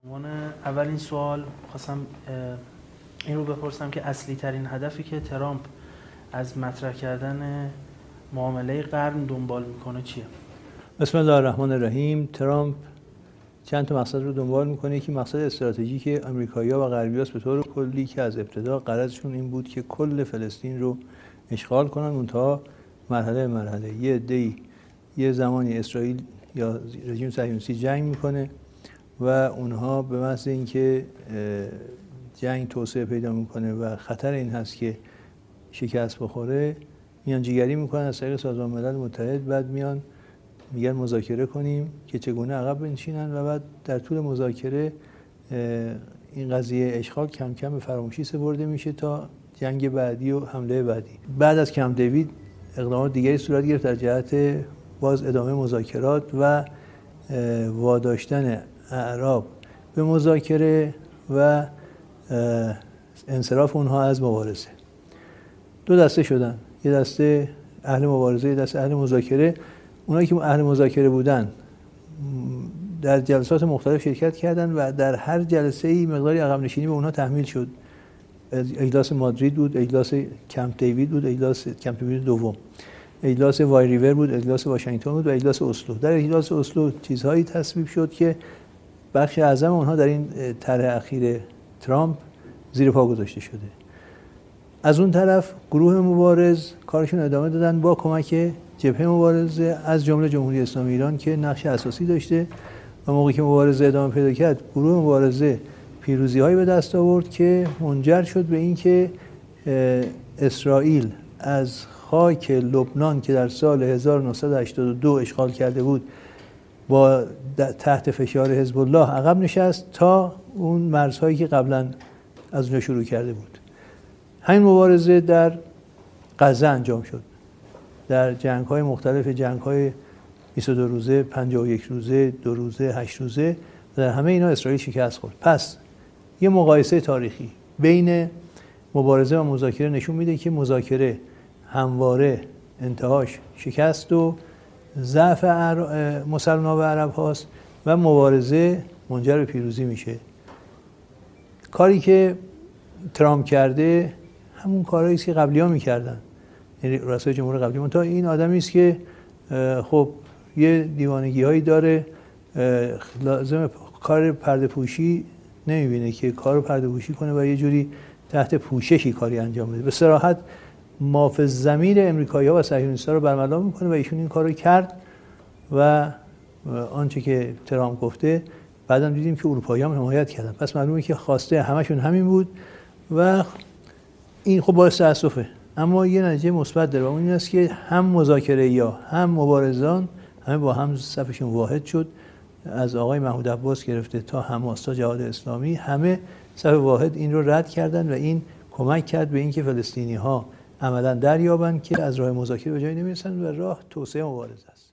اولین سوال خواستم این رو بپرسم که اصلی ترین هدفی که ترامپ از مطرح کردن معامله قرن دنبال میکنه چیه؟ بسم الله الرحمن الرحیم. ترامپ چند تا مقصد رو دنبال میکنه. یکی مقصد استراتژیک آمریکایی‌ها و غربی‌هاست به طور کلی که از ابتدا غرضشون این بود که کل فلسطین رو اشغال کنن. منتها مرحله یه عده‌ای یه زمانی اسرائیل یا رژیم صهیونیستی جنگ میکنه و اونها به محض اینکه جنگ توسعه پیدا میکنه و خطر این هست که شکست بخوره میانجیگری میکنن از طریق سازمان ملل متحد. بعد میگن مذاکره کنیم که چگونه عقب بنشینن و بعد در طول مذاکره این قضیه اشغال کم کم به فراموشی سپرده میشه تا جنگ بعدی و حمله بعدی. بعد از کمپ دیوید اقدامات دیگری صورت گرفت در جهت باز ادامه مذاکرات و واداشتن اعراب به مذاکره و انصراف اونها از مبارزه. دو دسته شدن، یه دسته اهل مبارزه، یه دسته اهل مذاکره. اونایی که اهل مذاکره بودن در جلسات مختلف شرکت کردن و در هر جلسه‌ای مقداری عقب نشینی به اونها تحمیل شد. اجلاس مادرید بود، اجلاس کمپ دیوید بود، اجلاس کمپ دیوید دوم، اجلاس وای ریور بود، اجلاس واشنگتن بود و اجلاس اسلو. در اجلاس اسلو چیزهایی تصویب شد که بخش اعظم اونها در این طرح اخیر ترامپ زیر پا گذاشته شده. از اون طرف گروه مبارز کارشون ادامه دادن با کمک جبهه مبارزه از جمله جمهوری اسلامی ایران که نقش اساسی داشته و موقعی که مبارزه ادامه پیدا کرد گروه مبارزه پیروزی‌هایی به دست آورد که منجر شد به اینکه اسرائیل از خاک لبنان که در سال 1982 اشغال کرده بود با تحت فشار حزب الله عقب نشست تا اون مرزهایی که قبلا از اونجا شروع کرده بود. همین مبارزه در غزه انجام شد. در جنگ‌های مختلف، جنگ‌های 22 روزه، 51 روزه، 2 روزه، 8 روزه و در همه اینا اسرائیل شکست خورد. پس یه مقایسه تاریخی بین مبارزه و مذاکره نشون میده که مذاکره همواره انتهاش شکست و ضعف مسلمان‌ها و عرب هاست و مبارزه منجر به پیروزی میشه. کاری که ترامپ کرده همون کارهایی است که قبلی‌ها میکردن، یعنی رؤسای جمهور قبلی. منتها این آدمی است که خب یه دیوانگی‌هایی داره، لازم کار پرده پوشی نمیبینه که کارو پرده پوشی کنه و یه جوری تحت پوششی کاری انجام بده. به صراحت مافی الضمیر امریکایی‌ها و صهیونیست‌ها رو برملا میکنه و ایشون این کارو کرد و آنچه که ترامپ گفته بعدم دیدیم که اروپایی‌ها هم حمایت کردن. پس معلومه که خواسته همشون همین بود و این خب باعث تأسفه. اما یه نتیجه مثبت داره و اون این است که هم مذاکره‌ای‌ها هم مبارزان همه با هم صفشون واحد شد. از آقای محمود عباس گرفته تا حماس تا جهاد اسلامی همه صف واحد این رو رد کردن و این کمک کرد به اینکه فلسطینی‌ها عملاً دریابند که از راه مذاکره به جایی نمیرسن و راه توسعه مبارزه است.